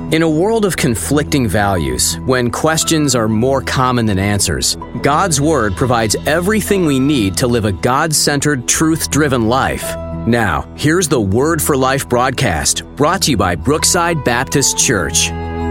In a world of conflicting values, when questions are more common than answers, God's Word provides everything we need to live a God-centered, truth-driven life. Now, here's the Word for Life broadcast, brought to you by Brookside Baptist Church.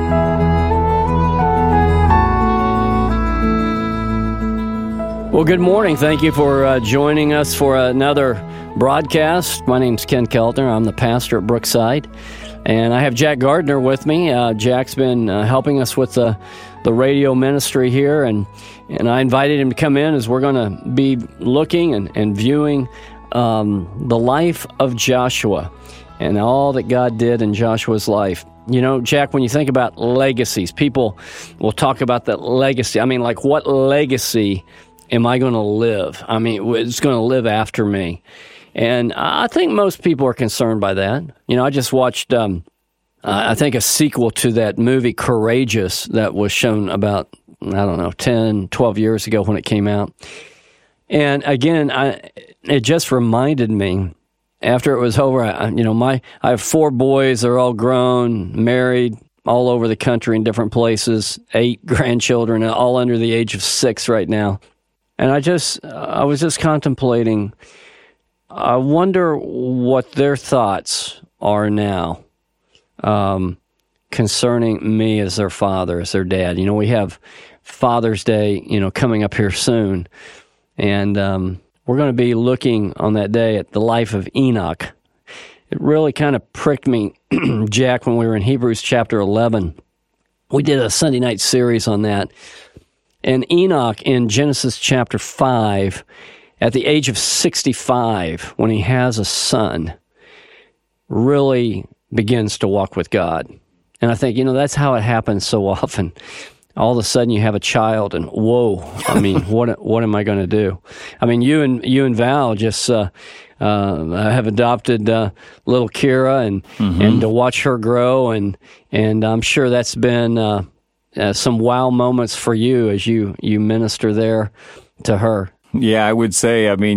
Well, good morning. Thank you for joining us for another broadcast. My name's Ken Keltner. I'm the pastor at Brookside. And I have Jack Gardner with me. Jack's been helping us with the radio ministry here, and I invited him to come in as we're going to be looking and viewing the life of Joshua and all that God did in Joshua's life. You know, Jack, when you think about legacies, people will talk about that legacy. I mean, like, what legacy am I going to live? I mean, it's going to live after me. And I think most people are concerned by that. You know, I just watched, I think, a sequel to that movie, Courageous, that was shown about, 10, 12 years ago when it came out. And again, it just reminded me, after it was over, I have 4 boys. They're all grown, married, all over the country in different places, 8 grandchildren, all under the age of 6 right now. And I was just contemplating, I wonder what their thoughts are now concerning me as their father, as their dad. You know, we have Father's Day, coming up here soon. And we're going to be looking on that day at the life of Enoch. It really kind of pricked me, Jack, when we were in Hebrews chapter 11. We did a Sunday night series on that. And Enoch in Genesis chapter 5, at the age of 65, when he has a son, really begins to walk with God. And I think, that's how it happens so often. All of a sudden you have a child and, whoa, I mean, what am I going to do? I mean, you and Val just have adopted little Kira, and to watch her grow, and I'm sure that's been some wow moments for you as you minister there to her. Yeah, I would say, I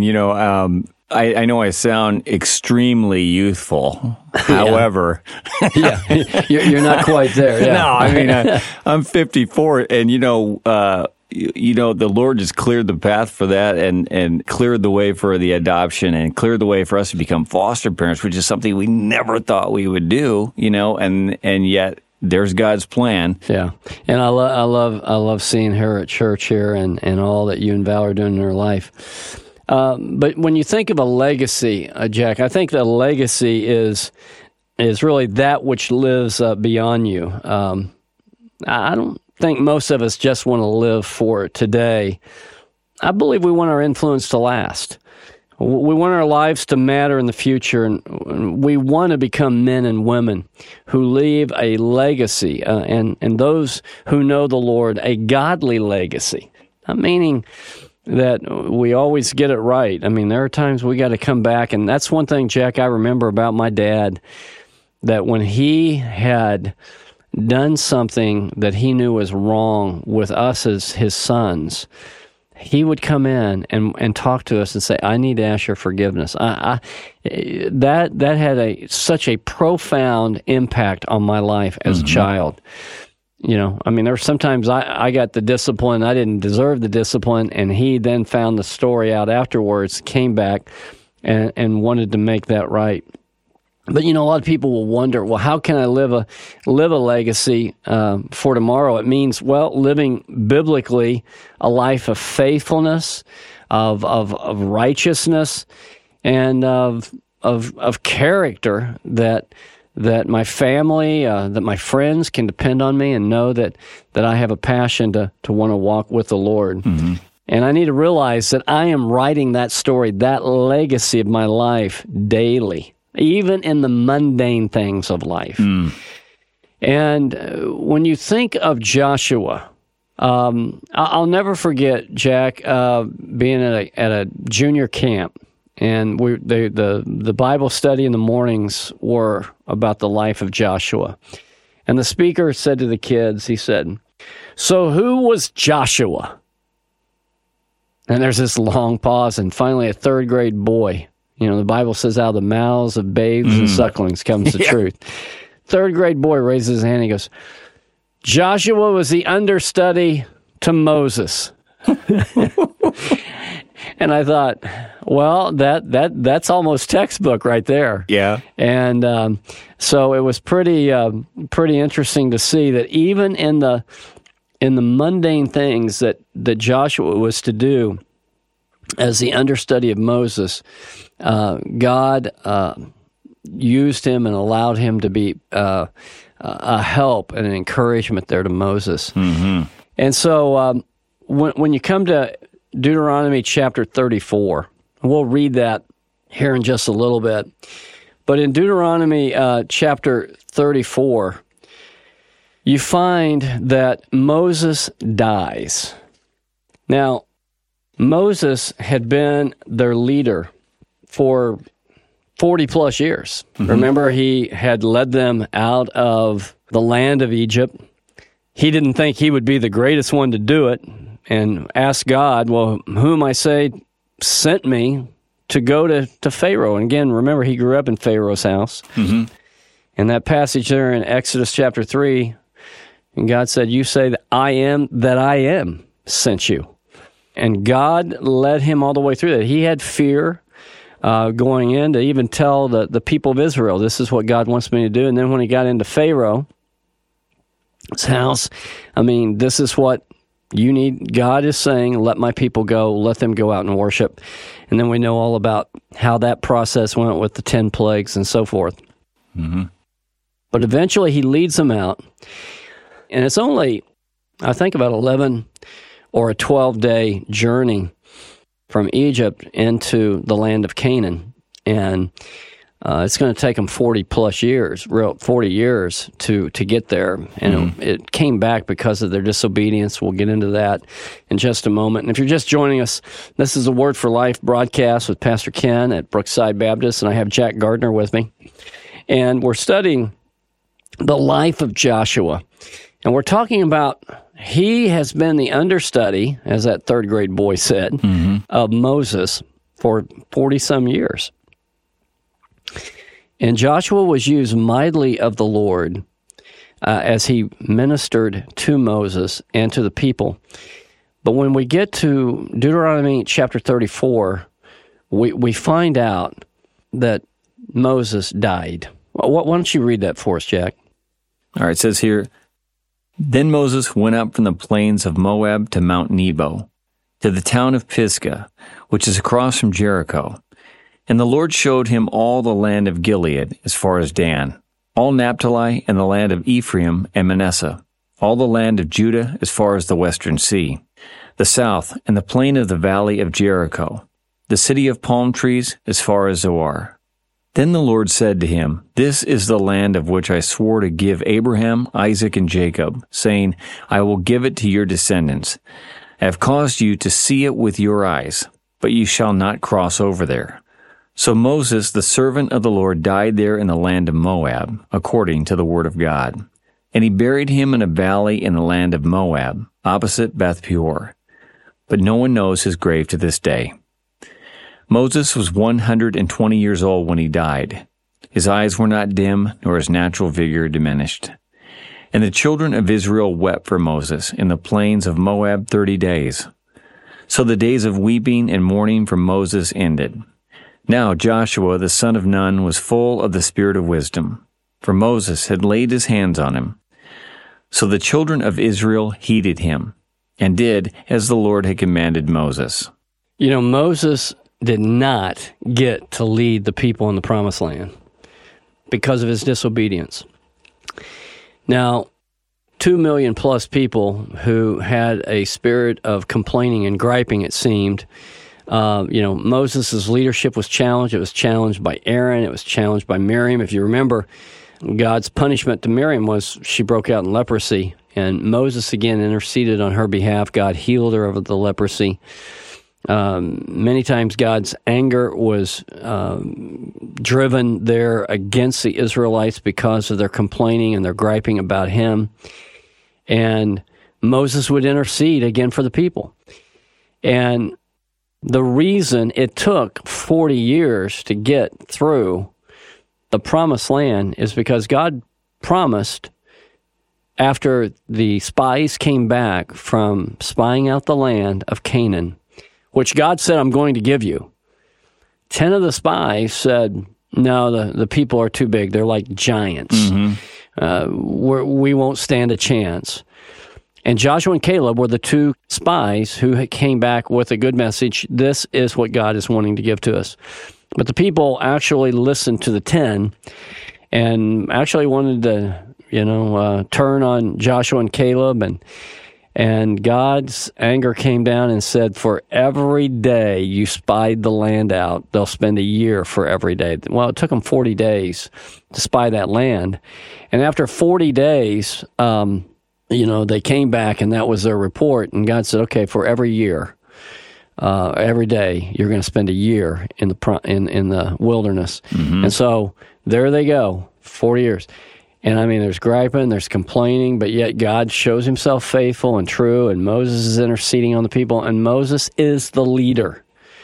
know I sound extremely youthful. However, you're not quite there. Yeah. No, I'm 54, and the Lord just cleared the path for that, and cleared the way for the adoption, and cleared the way for us to become foster parents, which is something we never thought we would do. And yet there's God's plan. Yeah, and I love seeing her at church here, and all that you and Val are doing in her life. But when you think of a legacy, Jack, I think the legacy is really that which lives beyond you. I don't think most of us just want to live for today. I believe we want our influence to last. We want our lives to matter in the future, and we want to become men and women who leave a legacy, and those who know the Lord, a godly legacy. Not meaning that we always get it right. I mean, there are times we got to come back, and that's one thing, Jack, I remember about my dad, that when he had done something that he knew was wrong with us as his sons, he would come in and talk to us and say, "I need to ask your forgiveness." That had such a profound impact on my life as a child. There were sometimes I got the discipline, I didn't deserve the discipline, and he then found the story out afterwards, came back, and wanted to make that right. But, a lot of people will wonder, well, how can I live a legacy for tomorrow? It means, living biblically a life of faithfulness, of righteousness, and of character that my family, that my friends can depend on me and know that I have a passion to want to walk with the Lord. Mm-hmm. And I need to realize that I am writing that story, that legacy of my life daily, even in the mundane things of life. Mm. And when you think of Joshua, I'll never forget, Jack, being at a junior camp. And the Bible study in the mornings were about the life of Joshua. And the speaker said to the kids, he said, "So who was Joshua?" And there's this long pause, and finally a 3rd grade boy, the Bible says, out of the mouths of babes and sucklings comes the truth. third grade boy raises his hand. He goes, Joshua was the understudy to Moses. And I thought, well, that's almost textbook right there. Yeah. And so it was pretty interesting to see that even in the mundane things that Joshua was to do as the understudy of Moses, God used him and allowed him to be a help and an encouragement there to Moses. Mm-hmm. And so when you come to Deuteronomy chapter 34, we'll read that here in just a little bit. But in Deuteronomy chapter 34, you find that Moses dies. Now, Moses had been their leader for 40 plus years. Mm-hmm. Remember, he had led them out of the land of Egypt. He didn't think he would be the greatest one to do it, and asked God, well, whom I say sent me to go to Pharaoh. And again, remember, he grew up in Pharaoh's house. Mm-hmm. And that passage there in Exodus chapter 3, and God said, you say that I am sent you. And God led him all the way through that. He had fear going in to even tell the people of Israel, this is what God wants me to do. And then when he got into Pharaoh's house, this is what you need. God is saying, let my people go, let them go out and worship. And then we know all about how that process went with the 10 plagues and so forth. Mm-hmm. But eventually he leads them out. And it's only, I think, about 11 or a 12-day journey from Egypt into the land of Canaan. And it's going to take them 40 years to get there. And it came back because of their disobedience. We'll get into that in just a moment. And if you're just joining us, this is a Word for Life broadcast with Pastor Ken at Brookside Baptist, and I have Jack Gardner with me. And we're studying the life of Joshua. And we're talking about he has been the understudy, as that third grade boy said, of Moses for 40-some years. And Joshua was used mightily of the Lord as he ministered to Moses and to the people. But when we get to Deuteronomy chapter 34, we find out that Moses died. Why don't you read that for us, Jack? All right, it says here, Then Moses went up from the plains of Moab to Mount Nebo, to the town of Pisgah, which is across from Jericho. And the Lord showed him all the land of Gilead as far as Dan, all Naphtali and the land of Ephraim and Manasseh, all the land of Judah as far as the western sea, the south and the plain of the valley of Jericho, the city of palm trees as far as Zoar. Then the Lord said to him, This is the land of which I swore to give Abraham, Isaac, and Jacob, saying, I will give it to your descendants. I have caused you to see it with your eyes, but you shall not cross over there. So Moses, the servant of the Lord, died there in the land of Moab, according to the word of God. And he buried him in a valley in the land of Moab, opposite Beth Peor. But no one knows his grave to this day. Moses was 120 years old when he died. His eyes were not dim, nor his natural vigor diminished. And the children of Israel wept for Moses in the plains of Moab 30 days. So the days of weeping and mourning for Moses ended. Now Joshua the son of Nun was full of the spirit of wisdom, for Moses had laid his hands on him. So the children of Israel heeded him, and did as the Lord had commanded Moses. You know, Moses did not get to lead the people in the Promised Land because of his disobedience. Now, 2 million plus people who had a spirit of complaining and griping, it seemed. Moses' leadership was challenged. It was challenged by Aaron. It was challenged by Miriam. If you remember, God's punishment to Miriam was she broke out in leprosy. And Moses, again, interceded on her behalf. God healed her of the leprosy. Many times God's anger was driven there against the Israelites because of their complaining and their griping about him. And Moses would intercede again for the people. And the reason it took 40 years to get through the Promised Land is because God promised after the spies came back from spying out the land of Canaan, which God said, I'm going to give you. 10 of the spies said, no, the people are too big. They're like giants. We won't stand a chance. And Joshua and Caleb were the 2 spies who came back with a good message. This is what God is wanting to give to us. But the people actually listened to the 10 and actually wanted to, turn on Joshua and Caleb. And God's anger came down and said, for every day you spied the land out, they'll spend a year for every day. Well, it took them 40 days to spy that land. And after 40 days, they came back and that was their report. And God said, okay, for every year, every day, you're going to spend a year in the wilderness. And so there they go, 40 years. And there's griping, there's complaining, but yet God shows himself faithful and true, and Moses is interceding on the people, and Moses is the leader.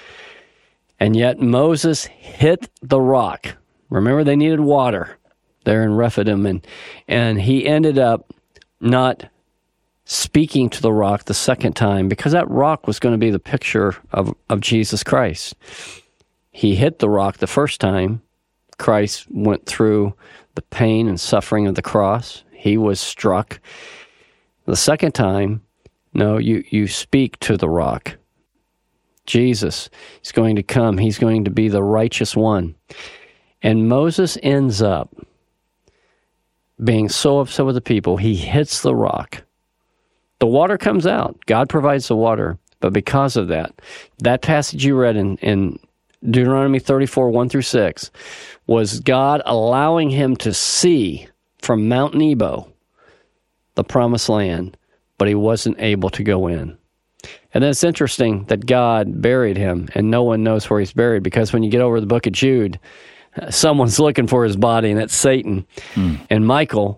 And yet Moses hit the rock. Remember, they needed water there in Rephidim, and he ended up not speaking to the rock the second time, because that rock was going to be the picture of Jesus Christ. He hit the rock the first time. Christ went through the pain and suffering of the cross. He was struck. The second time, no, you speak to the rock. Jesus is going to come. He's going to be the righteous one. And Moses ends up being so upset with the people, he hits the rock. The water comes out. God provides the water. But because of that passage you read in Deuteronomy 34, 1-6, was God allowing him to see from Mount Nebo the promised land, but he wasn't able to go in. And then it's interesting that God buried him, and no one knows where he's buried, because when you get over the book of Jude, someone's looking for his body, and that's Satan. And Michael,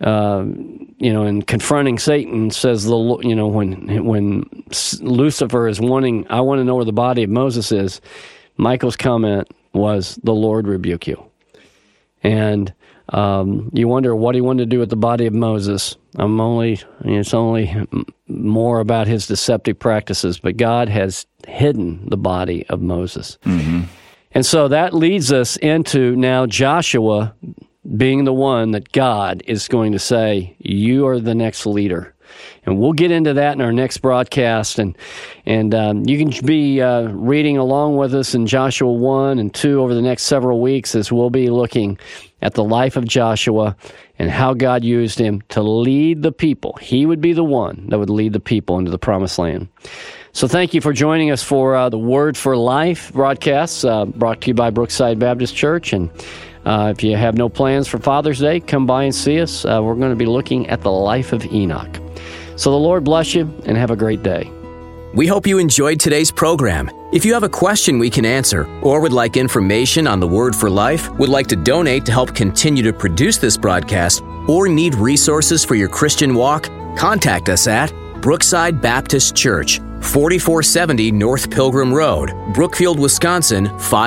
in confronting Satan, says, when Lucifer is wanting, I want to know where the body of Moses is, Michael's comment was, the Lord rebuke you. And you wonder what he wanted to do with the body of Moses. It's only more about his deceptive practices, but God has hidden the body of Moses. And so that leads us into now Joshua being the one that God is going to say, you are the next leader. And we'll get into that in our next broadcast. And you can be reading along with us in Joshua 1 and 2 over the next several weeks, as we'll be looking at the life of Joshua and how God used him to lead the people. He would be the one that would lead the people into the promised land. So thank you for joining us for the Word for Life broadcasts brought to you by Brookside Baptist Church. And if you have no plans for Father's Day, come by and see us. We're going to be looking at the life of Enoch. So the Lord bless you, and have a great day. We hope you enjoyed today's program. If you have a question we can answer, or would like information on the Word for Life, would like to donate to help continue to produce this broadcast, or need resources for your Christian walk, contact us at Brookside Baptist Church, 4470 North Pilgrim Road, Brookfield, Wisconsin,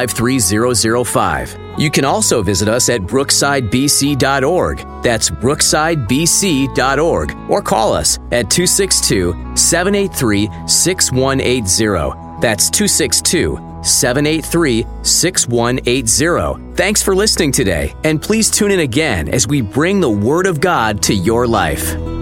53005. You can also visit us at brooksidebc.org. That's brooksidebc.org. Or call us at 262-783-6180. That's 262-783-6180. Thanks for listening today, and please tune in again as we bring the Word of God to your life.